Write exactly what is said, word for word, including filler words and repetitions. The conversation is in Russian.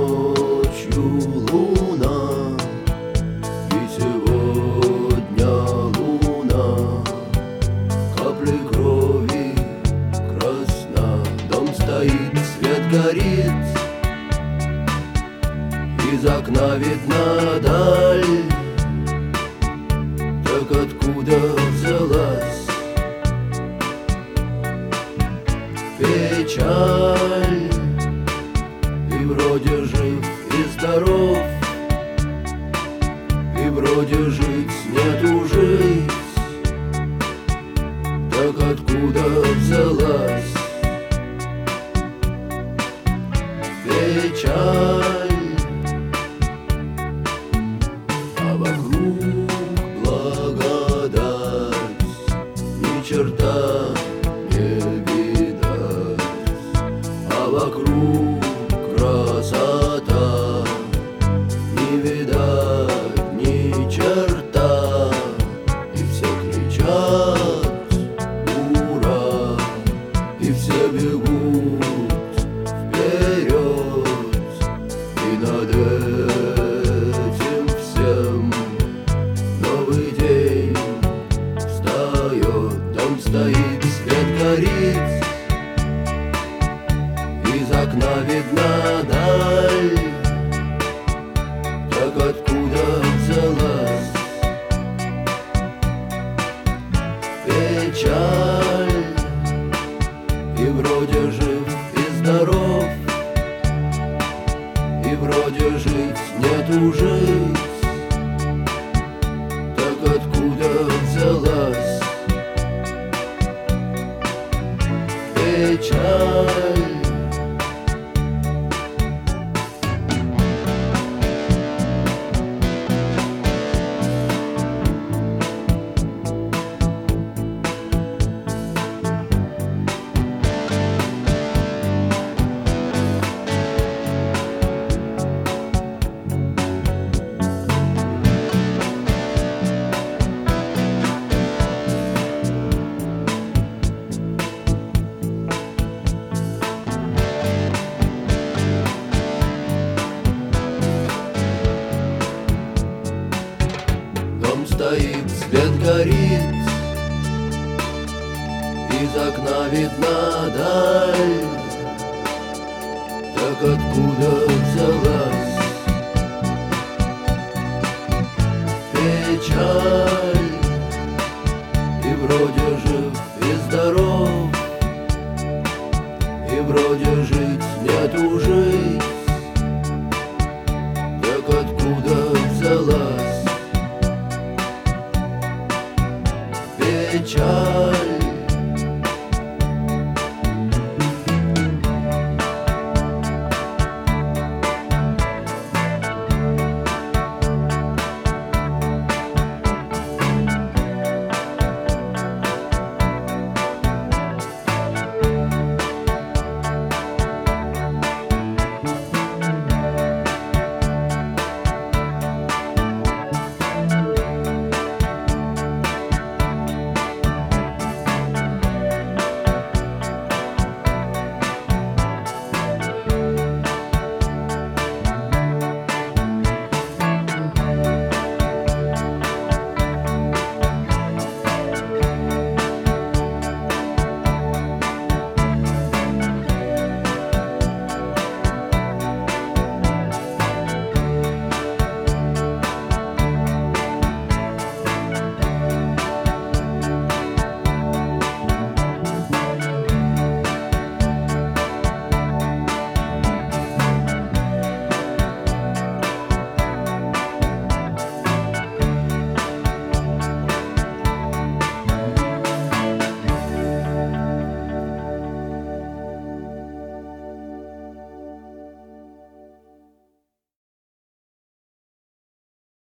ночью луна, и сегодня луна, капли крови красна. Дом стоит, свет горит, из окна видна даль. Так откуда взялась печаль? И вроде жив и здоров, и вроде жить нету жить. Так откуда взялась печаль? А вокруг благодать, ни черта не видать. А вокруг красота, не видать ни черта. И все кричат ура, и все бегут вперед. И над этим всем новый день встает. Дом стоит, свет горит, из окна видна даль. Так откуда взялась печаль? И вроде жив и здоров, и вроде жить нету жить. Так откуда взялась печаль? Дом стоит, свет горит, из окна видна даль. Так откуда взялась печаль?